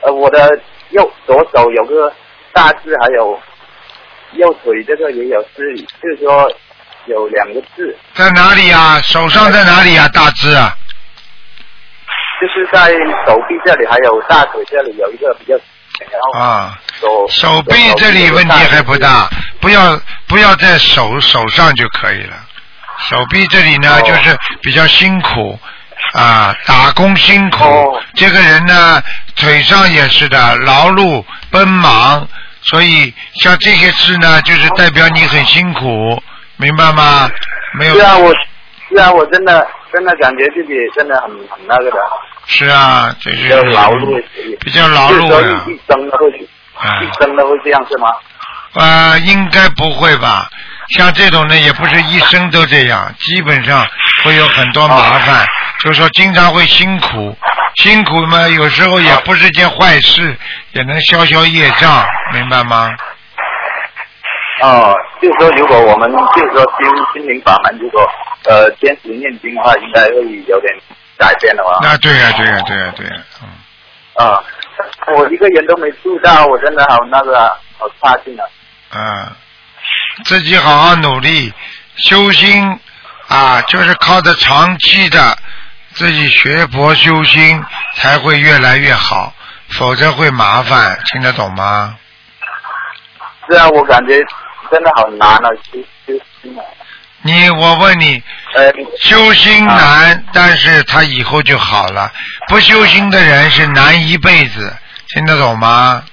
我的左手有个大字，还有右腿这个也有字，就是说有2个字。 在哪里啊？手上在哪里啊？大字啊？ 就是在手臂这里，还有大腿这里有一个比较。 啊，手臂这里问题还不大，不要在手上就可以了。手臂这里呢，就是比较辛苦啊，打工辛苦。这个人呢，腿上也是的，劳碌奔忙，所以像这些字呢，就是代表你很辛苦，明白吗？没有。 是啊，我真的感觉自己真的很那个的。 是啊，这是比较劳碌， 比较劳碌的。一生都会这样是吗？应该不会吧？像这种呢，也不是一生都这样，基本上会有很多麻烦，就是说经常会辛苦嘛，有时候也不是件坏事，也能消业障，明白吗？ 就是说，如果我们就是说心灵法门，如果坚持念经的话，应该会有点改变的话。 那对呀， 我一个人都没住到，我真的好那个好差劲啊。 自己好好努力修心啊，就是靠着长期的自己学佛修心才会越来越好，否则会麻烦，听得懂吗？ 是啊，我感觉真的好难啊，修心啊。 我问你，修心难，但是他以后就好了。不修心的人是难一辈子，听得懂吗？